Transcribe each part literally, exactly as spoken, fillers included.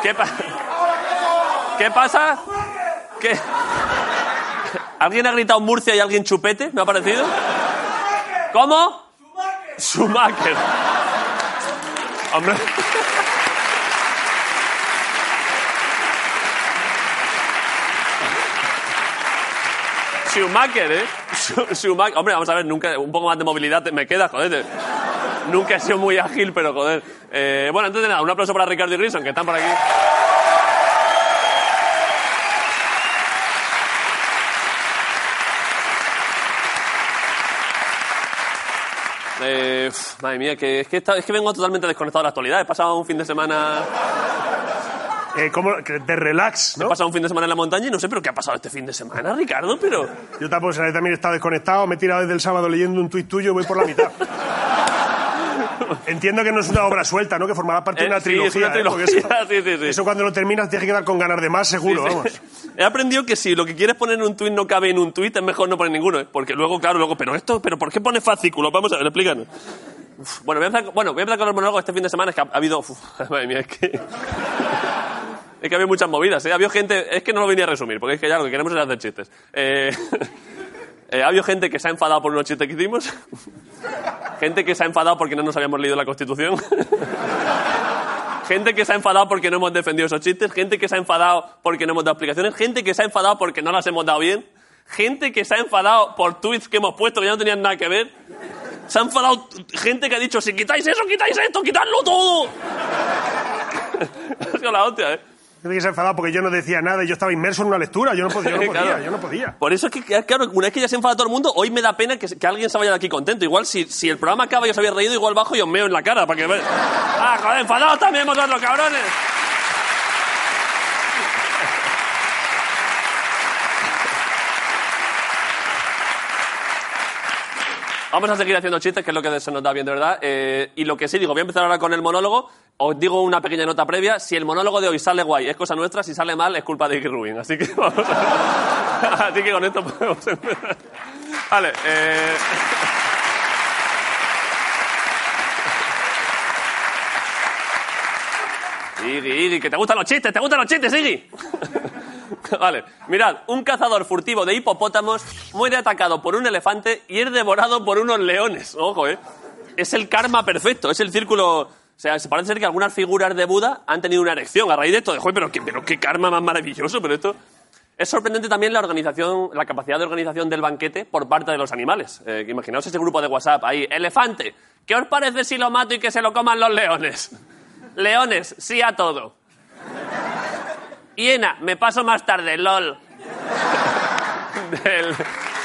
¿Qué, pa ¿Qué pasa? ¿Qué? ¿Alguien ha gritado Murcia y alguien chupete? ¿Me ha parecido? ¿Cómo? Schumacher. Hombre. Schumacher, ¿eh? Schumacher. Hombre, vamos a ver, nunca, un poco más de movilidad me queda, joder. Nunca he sido muy ágil, pero joder. Eh, bueno, entonces nada, un aplauso para Ricardo y Grison, que están por aquí. Eh, uf, madre mía, que es que, está, es que vengo totalmente desconectado de la actualidad. He pasado un fin de semana... Eh, ¿cómo? De relax, ¿no? He pasado un fin de semana en la montaña y no sé, pero ¿qué ha pasado este fin de semana, Ricardo? Pero... Yo tampoco, también he estado desconectado, me he tirado desde el sábado leyendo un tuit tuyo y voy por la mitad. Entiendo que no es una obra suelta, ¿no? Que formará parte de una eh, trilogía. Sí, es una trilogía, ¿eh? Eso, sí, sí, sí. Eso cuando lo terminas tienes que quedar con ganas de más, seguro, sí, sí. Vamos. He aprendido que si lo que quieres poner en un tuit no cabe en un tuit, es mejor no poner ninguno, ¿eh? Porque luego, claro, luego, pero esto, pero ¿por qué pone fascículo? Vamos a ver, explícanos. Uf, bueno, voy a empezar, bueno, voy a empezar con el monólogo este fin de semana, es que ha, ha habido... Uf, madre mía, es que... Es que había muchas movidas, ¿eh? Había gente... Es que no lo venía a resumir, porque es que ya lo que queremos es hacer chistes. Eh... eh, ha habido gente que se ha enfadado por unos chistes que hicimos. Gente que se ha enfadado porque no nos habíamos leído la Constitución. Gente que se ha enfadado porque no hemos defendido esos chistes. Gente que se ha enfadado porque no hemos dado explicaciones. Gente que se ha enfadado porque no las hemos dado bien. Gente que se ha enfadado por tweets que hemos puesto que ya no tenían nada que ver. Se ha enfadado gente que ha dicho, si quitáis eso, quitáis esto, quitadlo todo. Ha sido la hostia, ¿eh? Gente que se ha enfadado porque yo no decía nada y yo estaba inmerso en una lectura. Yo no podía, yo no podía, claro. yo no podía. Por eso es que, claro, una vez que ya se enfada todo el mundo, hoy me da pena que, que alguien se vaya de aquí contento. Igual, si, si el programa acaba y os habéis reído, igual bajo y os meo en la cara para que veáis. ¡Ah, joder, enfadados también vosotros, cabrones! Vamos a seguir haciendo chistes, que es lo que se nos da bien de verdad. Eh, y lo que sí digo, voy a empezar ahora con el monólogo. Os digo una pequeña nota previa. Si el monólogo de hoy sale guay, es cosa nuestra. Si sale mal, es culpa de Iggy Rubin. Así que vamos a... Así que con esto podemos empezar. Vale. Eh... Iggy, Iggy, que te gustan los chistes, te gustan los chistes, Iggy. Vale, mirad, un cazador furtivo de hipopótamos muere atacado por un elefante y es devorado por unos leones. Ojo, eh. Es el karma perfecto, es el círculo... O sea, se parece ser que algunas figuras de Buda han tenido una erección a raíz de esto. De, joder, pero qué, pero qué karma más maravilloso, pero esto... Es sorprendente también la organización, la capacidad de organización del banquete por parte de los animales. Eh, imaginaos ese grupo de WhatsApp ahí. Elefante, ¿qué os parece si lo mato y que se lo coman los leones? Leones, sí a todo. Hiena, me paso más tarde, lol. Del...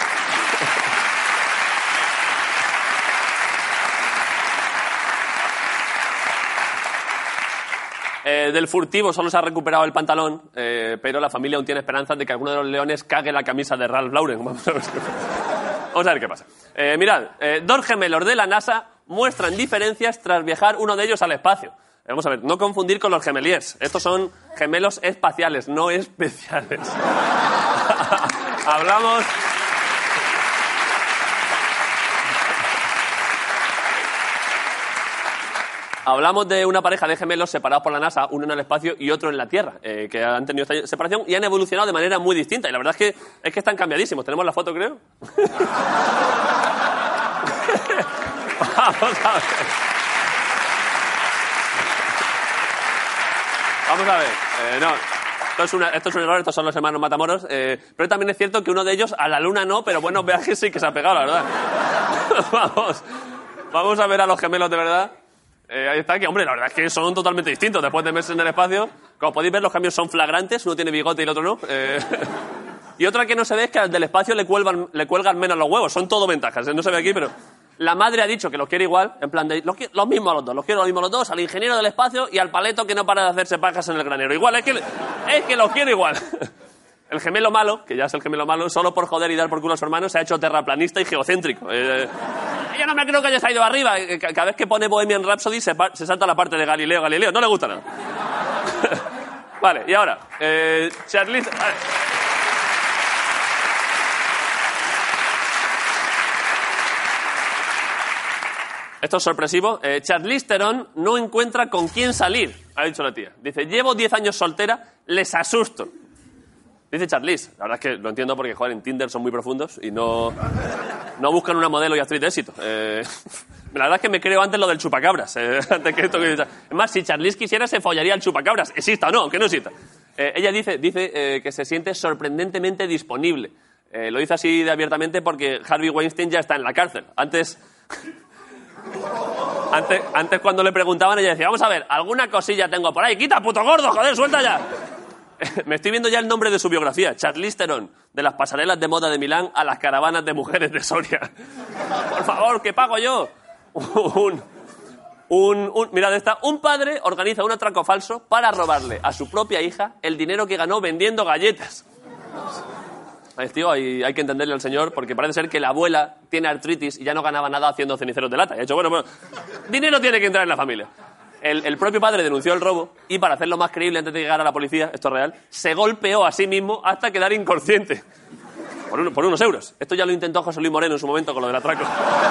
Eh, del furtivo solo se ha recuperado el pantalón, eh, pero la familia aún tiene esperanzas de que alguno de los leones cague la camisa de Ralph Lauren. Vamos a ver, Vamos a ver qué pasa. Eh, mirad, eh, dos gemelos de la NASA muestran diferencias tras viajar uno de ellos al espacio. Vamos a ver, no confundir con los gemeliers. Estos son gemelos espaciales, no especiales. Hablamos... Hablamos de una pareja de gemelos separados por la NASA, uno en el espacio y otro en la Tierra, eh, que han tenido esta separación y han evolucionado de manera muy distinta. Y la verdad es que, es que están cambiadísimos. ¿Tenemos la foto, creo? Vamos a ver. Vamos a ver. Eh, no, esto es, una, esto es un error, estos son los hermanos Matamoros. Eh, pero también es cierto que uno de ellos a la luna no, pero buenos viajes sí que se ha pegado, la verdad. Vamos, vamos a ver a los gemelos de verdad. Eh, ahí está, que hombre, la verdad es que son totalmente distintos. Después de meses en el espacio, como podéis ver, los cambios son flagrantes. Uno tiene bigote y el otro no. Eh, y otra que no se ve es que al del espacio le cuelgan, le cuelgan menos los huevos. Son todo ventajas. No se ve aquí, pero... La madre ha dicho que los quiere igual, en plan de... Los, los mismos a los dos, los quiero los mismos a los dos, al ingeniero del espacio y al paleto que no para de hacerse pajas en el granero. Igual, es que, es que los quiero igual. El gemelo malo, que ya es el gemelo malo, solo por joder y dar por culo a su hermano, se ha hecho terraplanista y geocéntrico. Eh, yo no me creo que haya salido arriba. Cada vez que pone Bohemian Rhapsody se, se salta la parte de Galileo, Galileo. No le gusta nada. Vale, y ahora, eh, Charlize... Esto es sorpresivo. Eh, Charlize Theron no encuentra con quién salir. Ha dicho la tía. Dice, llevo diez años soltera, les asusto. Dice Charlize. La verdad es que lo entiendo porque, joder, en Tinder son muy profundos y no, no buscan una modelo y actriz de éxito. Eh, la verdad es que me creo antes lo del chupacabras. Eh, antes que esto que... Es más, si Charlize quisiera, se follaría el chupacabras. Exista o no, aunque no exista. Eh, ella dice, dice eh, que se siente sorprendentemente disponible. Eh, lo dice así de abiertamente porque Harvey Weinstein ya está en la cárcel. Antes... Antes, antes cuando le preguntaban ella decía, vamos a ver, alguna cosilla tengo por ahí. ¡Quita, puto gordo, joder, suelta ya! Me estoy viendo ya el nombre de su biografía. Charlize Theron, de las pasarelas de moda de Milán a las caravanas de mujeres de Soria. Por favor, ¿qué pago yo? Un, un, un, mirad esta. Un padre organiza un atraco falso para robarle a su propia hija el dinero que ganó vendiendo galletas. Tío, hay, hay que entenderle al señor porque parece ser que la abuela tiene artritis y ya no ganaba nada haciendo ceniceros de lata. Y ha dicho, bueno, bueno, dinero tiene que entrar en la familia. El, el propio padre denunció el robo y para hacerlo más creíble antes de llegar a la policía, esto es real, se golpeó a sí mismo hasta quedar inconsciente. Por, uno, por unos euros. Esto ya lo intentó José Luis Moreno en su momento con lo del atraco.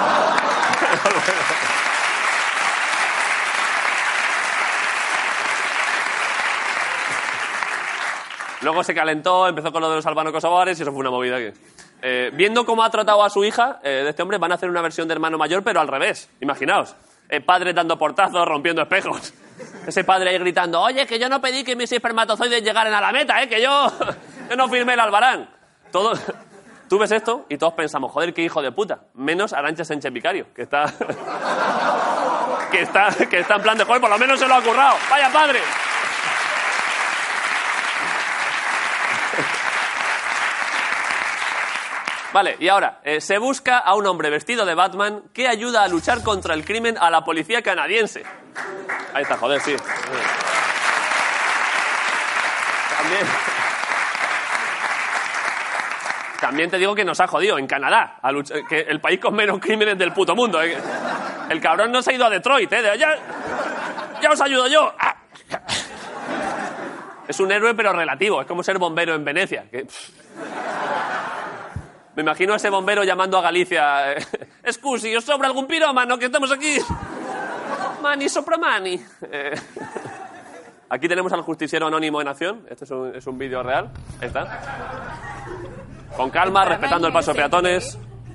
Luego se calentó, empezó con lo de los albano-kosovares y eso fue una movida que... Eh, viendo cómo ha tratado a su hija, eh, de este hombre, van a hacer una versión de Hermano Mayor, pero al revés. Imaginaos. Eh, padres dando portazos, rompiendo espejos. Ese padre ahí gritando, oye, que yo no pedí que mis espermatozoides llegaran a la meta, eh, que yo, yo no firmé el albarán. Todo... Tú ves esto y todos pensamos, joder, qué hijo de puta. Menos Arantxa Sánchez Vicario, que está... que está que está en plan de, joder, por lo menos se lo ha currado. ¡Vaya padre! Vale, y ahora, eh, se busca a un hombre vestido de Batman que ayuda a luchar contra el crimen a la policía canadiense. Ahí está, joder, sí. También... También te digo que nos ha jodido en Canadá, a luchar, que el país con menos crímenes del puto mundo. Eh. El cabrón no se ha ido a Detroit, ¿eh? De, ya, ya os ayudo yo. Ah. Es un héroe, pero relativo. Es como ser bombero en Venecia. Que... Me imagino a ese bombero llamando a Galicia. Eh, Scusi, ¿os sobra algún pirómano que estamos aquí? Mani sopra mani. Eh, aquí tenemos al justiciero anónimo en acción. Este es un, es un vídeo real. Ahí está. Con calma, respetando el paso de peatones.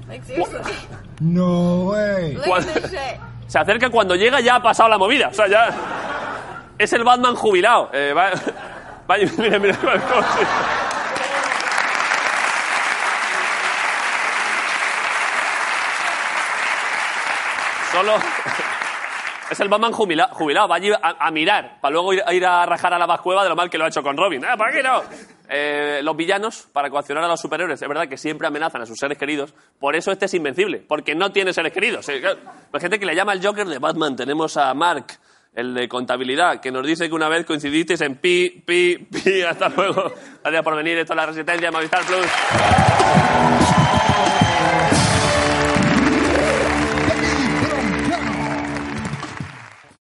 No way. Se acerca cuando llega, ya ha pasado la movida. O sea, ya... Es el Batman jubilado. Eh, va... va... Mira, mira. Solo... Es el Batman jubila, jubilado, va allí a, a mirar, para luego ir, a ir a rajar a la Bascueva de lo mal que lo ha hecho con Robin. ¡Eh, para qué no! Eh, los villanos, para coaccionar a los superhéroes, es verdad que siempre amenazan a sus seres queridos, por eso este es invencible, porque no tiene seres queridos. Eh, claro, hay gente que le llama el Joker de Batman. Tenemos a Mark, el de contabilidad, que nos dice que una vez coincidisteis en pi, pi, pi, hasta luego. Gracias por venir, esto es La Resistencia, Movistar Plus.